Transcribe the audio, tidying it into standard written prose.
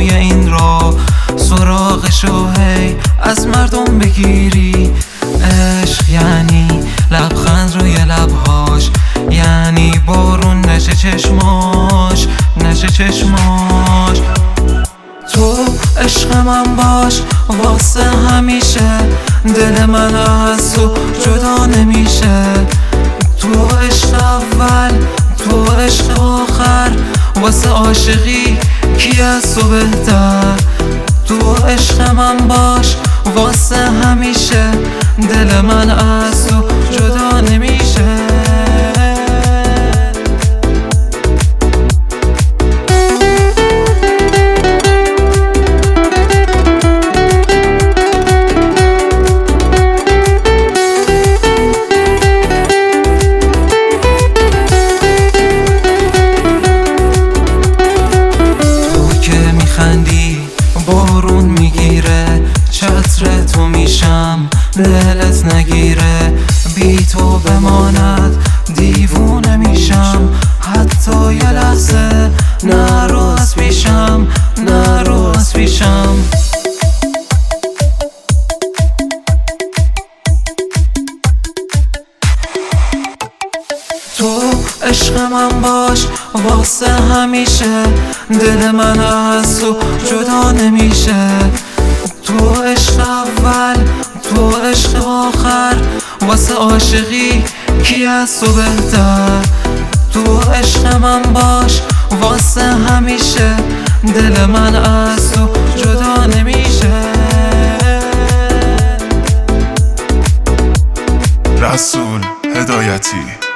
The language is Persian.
توی این رو سراغشو هی از مردم بگیری. عشق یعنی لبخند روی لبهاش، یعنی بارون نشه چشماش، نشه چشماش. تو عشق من باش واسه همیشه، دل من از تو جدا نمیشه. تو عشق اول، تو عشق آخر، واسه عاشقی کی از تو بهتر. تو عشق من باش واسه همیشه، دل من از تو جدا نمیشه. بارون میگیره چتر تو میشم، دلت نگیره بی تو بماند دیوونه میشم. حتی یه لحظه نرو از پیشم، نرو از پیشم. تو عشق من باش واسه همیشه، دل من از تو جدا نمیشه. تو عشق اول، تو عشق آخر، واسه عاشقی کی از تو بهتر. تو عشق من باش واسه همیشه، دل من از تو جدا نمیشه. رسول هدایتی.